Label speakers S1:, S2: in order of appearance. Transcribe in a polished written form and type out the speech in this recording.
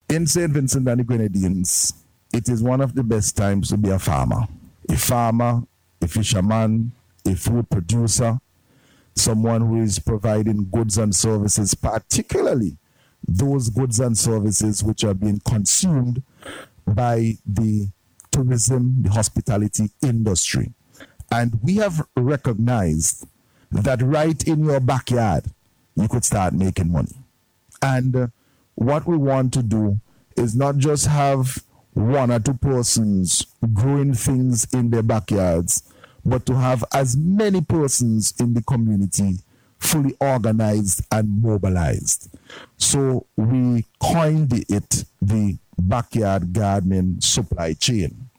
S1: In St. Vincent and the Grenadines, it is one of the best times to be a farmer, a fisherman, a food producer, someone who is providing goods and services, particularly those goods and services which are being consumed by the tourism, the hospitality industry. And we have recognized that right in your backyard, you could start making money. And what we want to do is not just have one or two persons growing things in their backyards, but to have as many persons in the community fully organized and mobilized. So we coined it the backyard gardening supply chain.